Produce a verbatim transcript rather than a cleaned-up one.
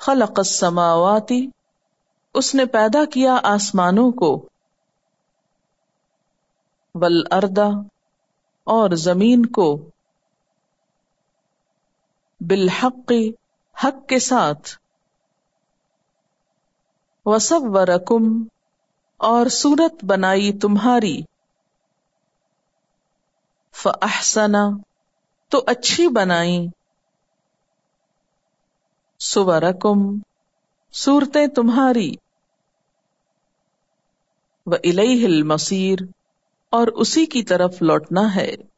खलक़स समावाति, उसने पैदा किया आसमानों को, वल अर्दा, और जमीन को, बिल हक़्क़ि, हक के साथ, वसव्वरकुम, और सूरत बनाई तुम्हारी, फ़अहसना, तो अच्छी बनाई, सुवरकुम, सूरतें तुम्हारी, व इलैहिल मसीर, और उसी की तरफ लौटना है।